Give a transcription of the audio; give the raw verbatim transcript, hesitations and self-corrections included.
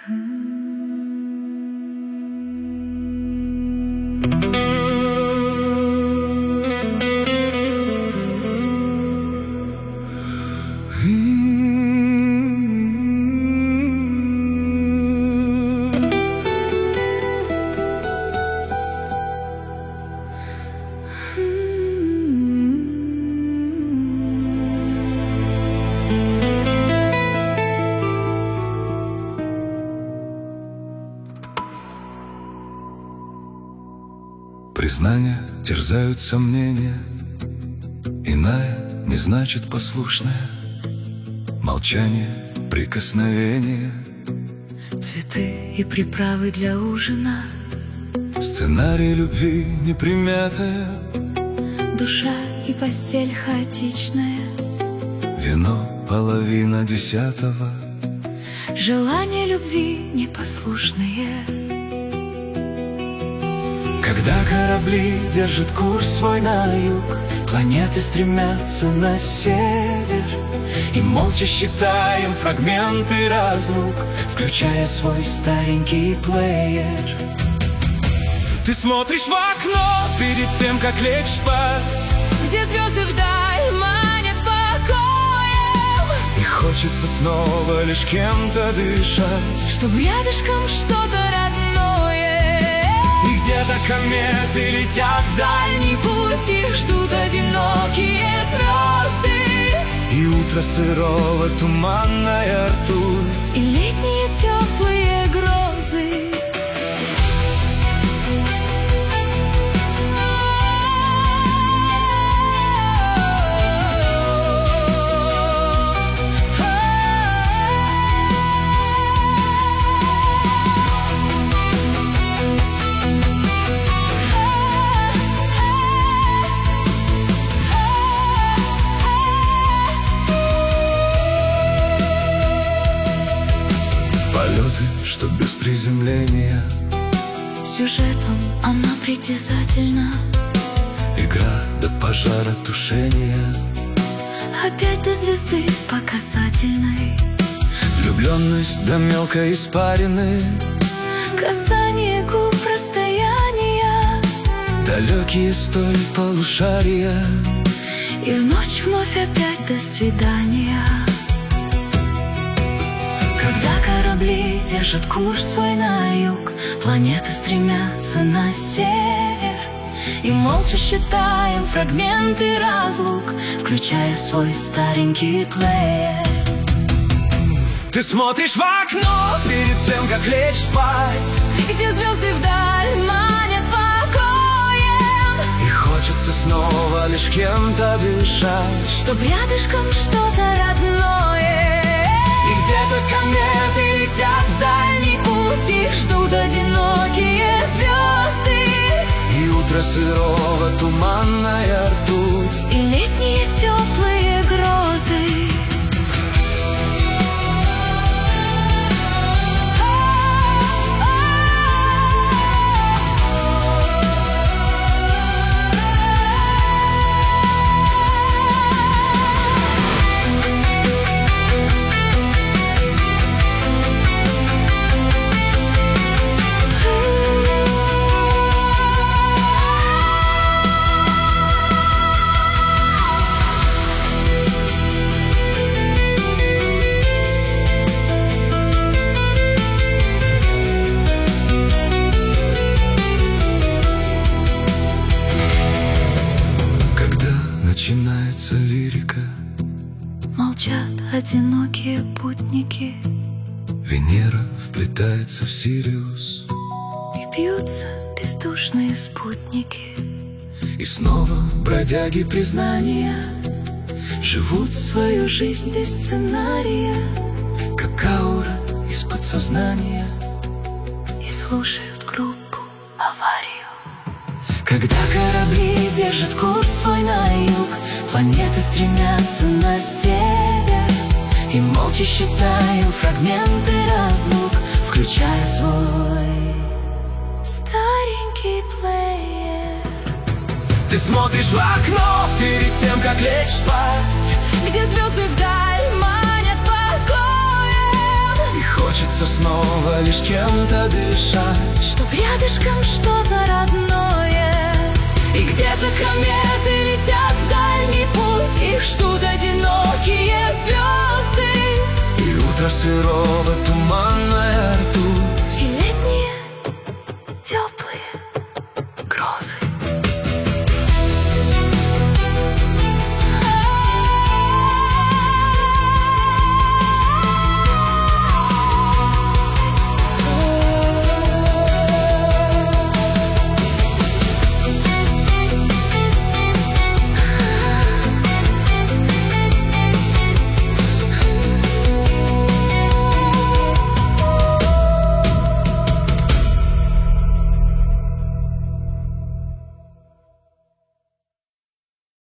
Признания терзают сомнения, иная не значит послушная. Молчание, прикосновение, цветы и приправы для ужина, сценарий любви непримятая, душа и постель хаотичная, вино половина десятого, желания любви непослушные. Когда корабли держат курс свой на юг, планеты стремятся на север, и молча считаем фрагменты разлук, включая свой старенький плеер. Ты смотришь в окно перед тем, как лечь спать, где звезды вдаль манят покоем, и хочется снова лишь кем-то дышать, чтоб рядышком что-то родное. И где-то кометы летят в дальний путь, их ждут одинокие звезды, и утро сырого туманная ртуть, и летние теплые грозы. Полеты, что без приземления, сюжетом она притязательна, игра до пожара тушения, опять до звезды по касательной, влюбленность до мелкой испарины, касание губ расстояния, далекие столь полушария, и в ночь вновь опять до свидания. Когда корабли держат курс свой на юг, планеты стремятся на север, и молча считаем фрагменты разлук, включая свой старенький плеер. Ты смотришь в окно перед тем, как лечь спать, где звезды вдаль манят покоем, и хочется снова лишь кем-то дышать, чтоб рядышком что-то родное. И где-то кометы летят в дальний путь, их ждут одинокие звезды, и утро сырого туманная ртуть, и летние теплые грозы. Начинается лирика, молчат одинокие путники, Венера вплетается в Сириус, и бьются бездушные спутники. И снова бродяги признания живут свою жизнь без сценария, как аура из подсознания, и слушают группу «Аварию». Когда корабли держат курс свой на юг, планеты стремятся на север, и молча считаем фрагменты разлук, включая свой старенький плеер. Ты смотришь в окно перед тем, как лечь спать, где звезды вдаль манят покоем, и хочется хочется снова лишь кем-то дышать, чтоб рядышком что-то родное. И где-то кометы летят в дальний путь, их ждут одинокие звезды. И утро сырое